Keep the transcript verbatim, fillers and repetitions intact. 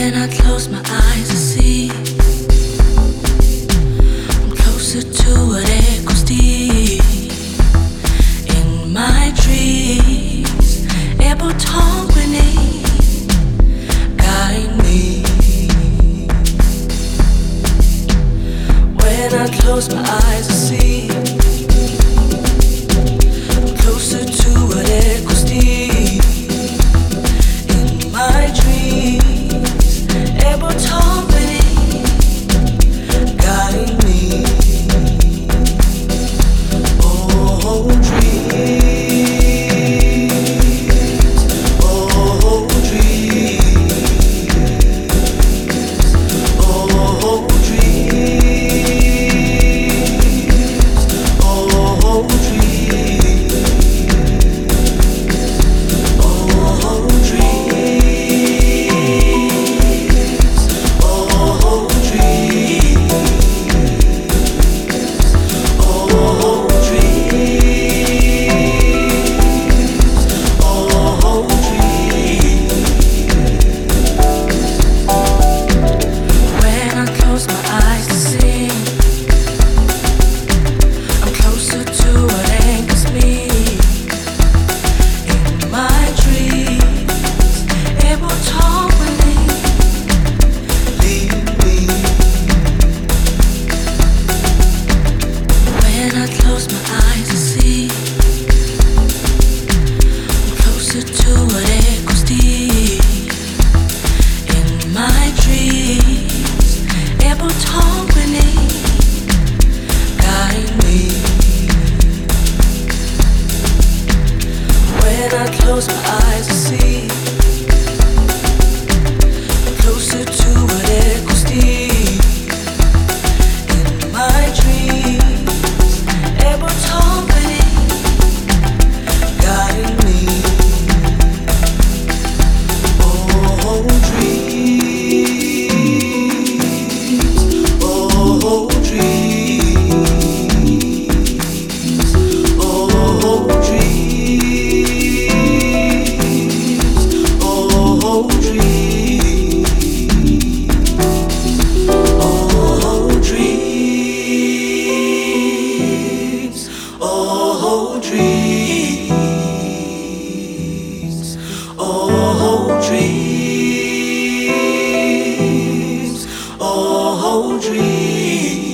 When I close my eyes, I see I'm closer to what echoes deep in my dreams. Able talk beneath, guide me. When I close my eyes, I see I'm closer to what echoes deep in my dreams. Able talk beneath, guide me. Oh, dreams. Oh, dreams. Oh, dreams. Oh, dreams. Oh, close my eyes, I see I'm closer to what echoes deep in my dreams. Able talk beneath, guiding me. Oh, dreams. Oh, dreams. Oh, dreams. Dreams, oh dreams.